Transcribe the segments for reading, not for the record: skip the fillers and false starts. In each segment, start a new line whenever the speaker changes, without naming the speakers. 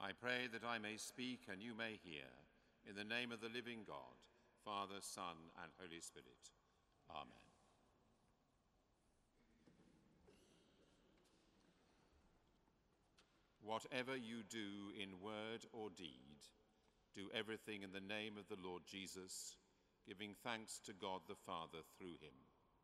I pray that I may speak and you may hear, in the name of the living God, Father, Son, and Holy Spirit. Amen. Whatever you do in word or deed, do everything in the name of the Lord Jesus, giving thanks to God the Father through him.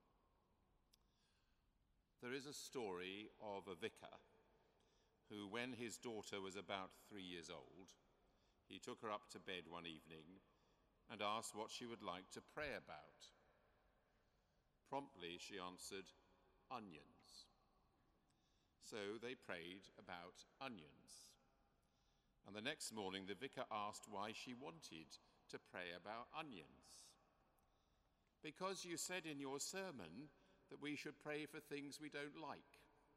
There is a story of a vicar who, when his daughter was about 3 years old, he took her up to bed one evening and asked what she would like to pray about. Promptly she answered, onions. So they prayed about onions. And the next morning the vicar asked why she wanted to pray about onions. Because you said in your sermon that we should pray for things we don't like.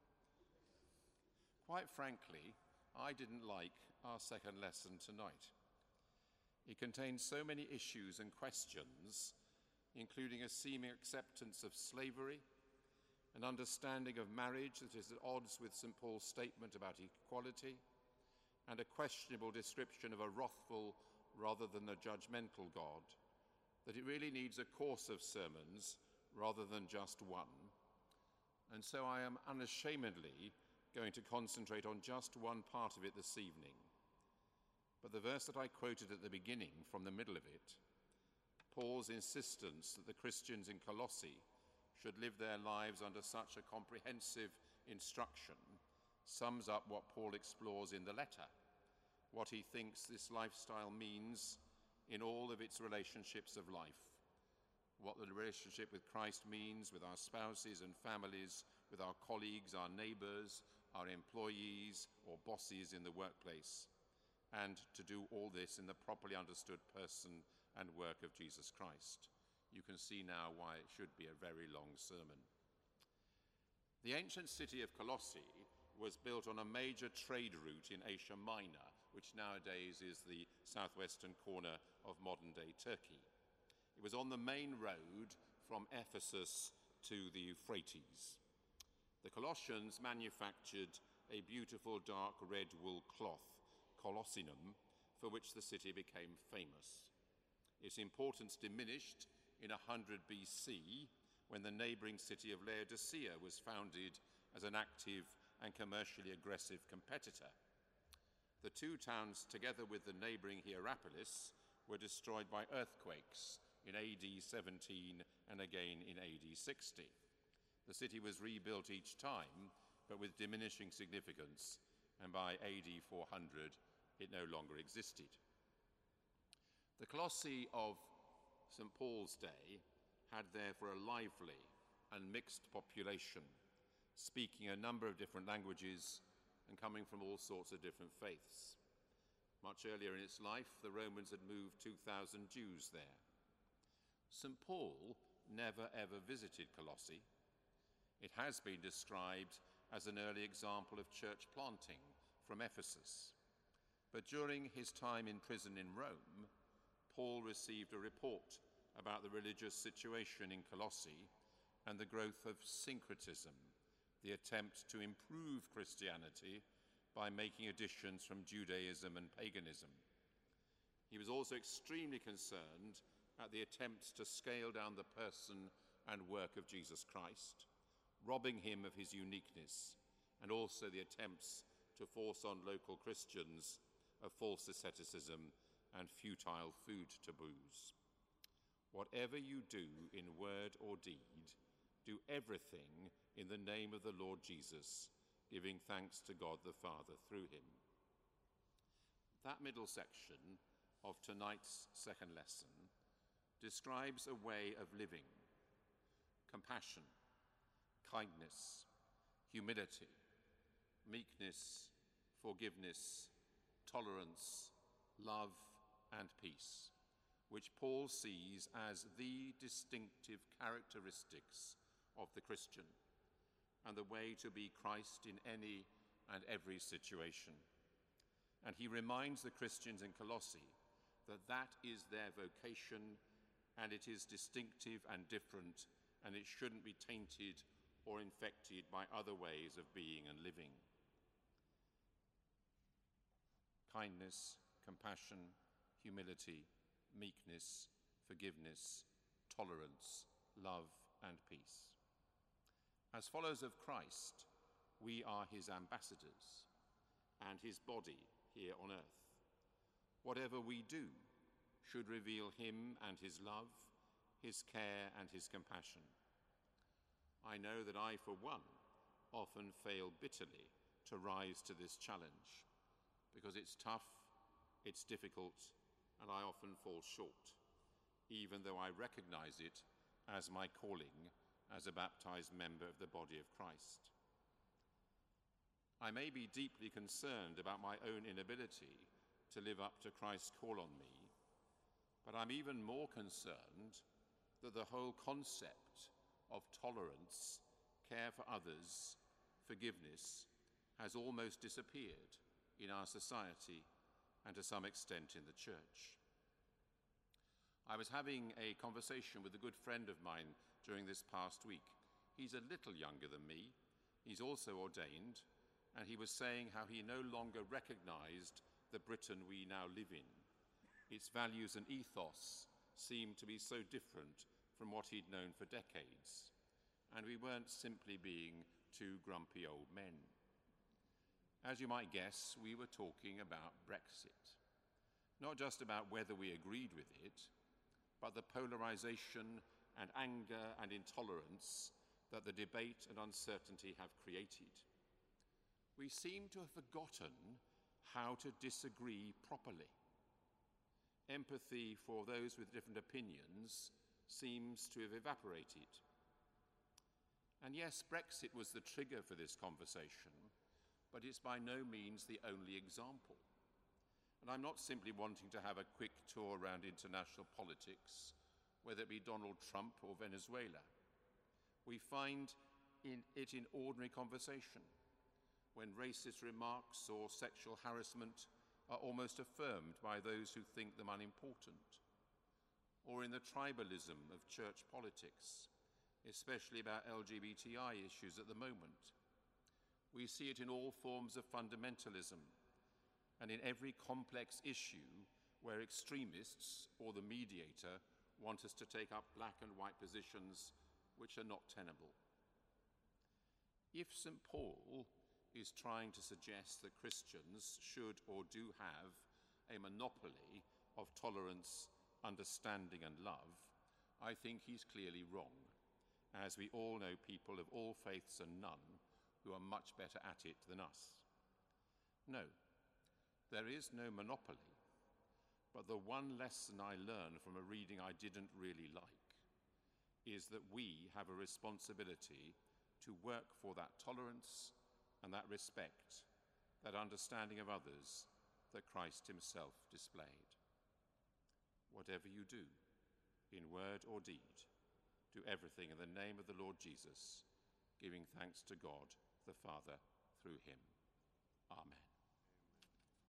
Quite frankly, I didn't like our second lesson tonight. It contained so many issues and questions, including a seeming acceptance of slavery, an understanding of marriage that is at odds with St. Paul's statement about equality, and a questionable description of a wrathful rather than a judgmental God, that it really needs a course of sermons rather than just one. And so I am unashamedly going to concentrate on just one part of it this evening. But the verse that I quoted at the beginning, from the middle of it, Paul's insistence that the Christians in Colossae should live their lives under such a comprehensive instruction, sums up what Paul explores in the letter, what he thinks this lifestyle means in all of its relationships of life, what the relationship with Christ means with our spouses and families, with our colleagues, our neighbors, our employees or bosses in the workplace, and to do all this in the properly understood person and work of Jesus Christ. You can see now why it should be a very long sermon. The ancient city of Colossae was built on a major trade route in Asia Minor, which nowadays is the southwestern corner of modern-day Turkey. It was on the main road from Ephesus to the Euphrates. The Colossians manufactured a beautiful dark red wool cloth, colossinum, for which the city became famous. Its importance diminished in 100 BC when the neighboring city of Laodicea was founded as an active and commercially aggressive competitor. The two towns, together with the neighboring Hierapolis, were destroyed by earthquakes in AD 17 and again in AD 60. The city was rebuilt each time, but with diminishing significance, and by AD 400 it no longer existed. The Colossae of St. Paul's day had therefore a lively and mixed population, speaking a number of different languages and coming from all sorts of different faiths. Much earlier in its life, the Romans had moved 2,000 Jews there. St. Paul never ever visited Colossae. It has been described as an early example of church planting from Ephesus. But during his time in prison in Rome, Paul received a report about the religious situation in Colossae and the growth of syncretism, the attempt to improve Christianity by making additions from Judaism and paganism. He was also extremely concerned at the attempts to scale down the person and work of Jesus Christ, robbing him of his uniqueness, and also the attempts to force on local Christians a false asceticism and futile food taboos. Whatever you do in word or deed, do everything in the name of the Lord Jesus, giving thanks to God the Father through him. That middle section of tonight's second lesson describes a way of living: compassion, kindness, humility, meekness, forgiveness, tolerance, love, and peace, which Paul sees as the distinctive characteristics of the Christian and the way to be Christ in any and every situation. And he reminds the Christians in Colossae that that is their vocation, and it is distinctive and different, and it shouldn't be tainted or infected by other ways of being and living. kindness, compassion, humility, meekness, forgiveness, tolerance, love, and peace. As followers of Christ, we are his ambassadors and his body here on earth. Whatever we do should reveal him and his love, his care and his compassion. I know that I, for one, often fail bitterly to rise to this challenge because it's tough, it's difficult, and I often fall short, even though I recognize it as my calling as a baptized member of the body of Christ. I may be deeply concerned about my own inability to live up to Christ's call on me, but I'm even more concerned that the whole concept of tolerance, care for others, forgiveness, has almost disappeared in our society and to some extent in the church. I was having a conversation with a good friend of mine during this past week. He's a little younger than me. He's also ordained, and he was saying how he no longer recognized the Britain we now live in. Its values and ethos seemed to be so different from what he'd known for decades, and we weren't simply being two grumpy old men. As you might guess, we were talking about Brexit. Not just about whether we agreed with it, but the polarization and anger and intolerance that the debate and uncertainty have created. We seem to have forgotten how to disagree properly. Empathy for those with different opinions seems to have evaporated. And yes, Brexit was the trigger for this conversation, but it's by no means the only example. And I'm not simply wanting to have a quick tour around international politics, whether it be Donald Trump or Venezuela. We find it in ordinary conversation, when racist remarks or sexual harassment are almost affirmed by those who think them unimportant, or in the tribalism of church politics, especially about LGBTI issues at the moment. We see it in all forms of fundamentalism and in every complex issue where extremists or the mediator want us to take up black and white positions which are not tenable. If St. Paul is trying to suggest that Christians should or do have a monopoly of tolerance, understanding and love, I think he's clearly wrong, as we all know people of all faiths and none who are much better at it than us. No, there is no monopoly, but the one lesson I learned from a reading I didn't really like is that we have a responsibility to work for that tolerance and that respect, that understanding of others that Christ himself displayed. Whatever you do, in word or deed, do everything in the name of the Lord Jesus, giving thanks to God the Father through him. Amen.